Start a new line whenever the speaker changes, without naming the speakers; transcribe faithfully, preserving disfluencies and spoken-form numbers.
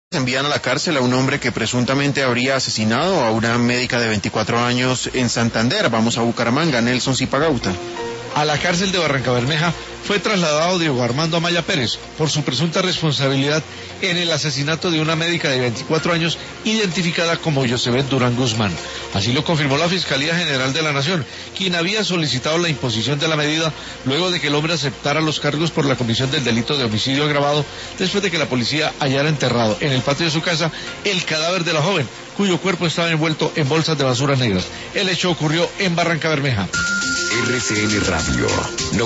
Envían a la cárcel a un hombre que presuntamente habría asesinado a una médica de veinticuatro años en Santander. Vamos a Bucaramanga, Nelson Zipagauta.
A la cárcel de Barrancabermeja fue trasladado Diego Armando Amaya Pérez por su presunta responsabilidad en el asesinato de una médica de veinticuatro años identificada como Yosebet Durán Guzmán. Así lo confirmó la Fiscalía General de la Nación, quien había solicitado la imposición de la medida luego de que el hombre aceptara los cargos por la comisión del delito de homicidio agravado después de que la policía hallara enterrado en el patio de su casa el cadáver de la joven, cuyo cuerpo estaba envuelto en bolsas de basura negras. El hecho ocurrió en Barrancabermeja.
R C N Radio